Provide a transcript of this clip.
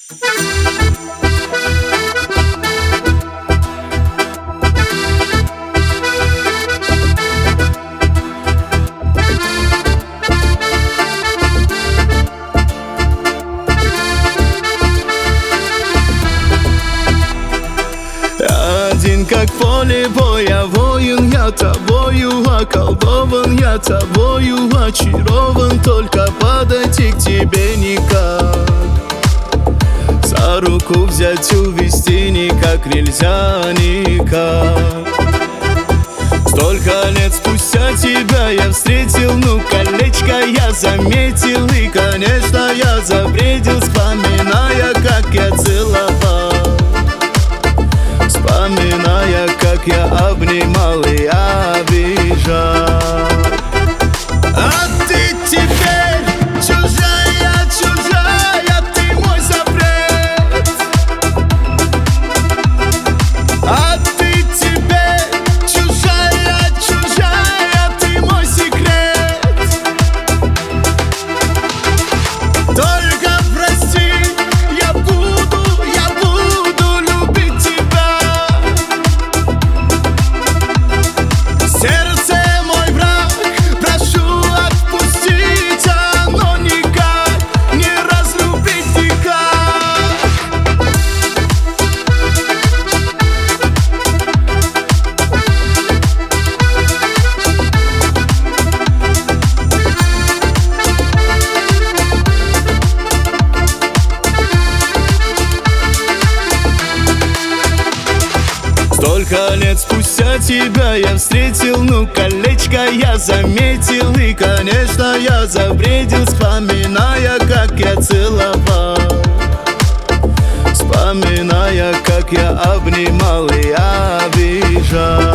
Один как поле боя, воин я тобою, околдован я тобою, очарован, только подойти к тебе никак. За руку взять, увести никак нельзя, никак. Столько лет спустя тебя я встретил, ну колечко я заметил, и, конечно, я забредил, вспоминая, как я целовал, вспоминая, как я обнимал и обижал. А ты теперь чужая, чужая, ты мой запрет. А ты теперь чужая, чужая, ты мой секрет. Только прости, я буду любить тебя. Сердце мой враг, прошу отпустить, оно никак не разлюбить никак. Столько лет спустя тебя я встретил, ну колечко я заметил, и, конечно, я забредил, вспоминая, как я целовал, вспоминая, как я обнимал и обижал.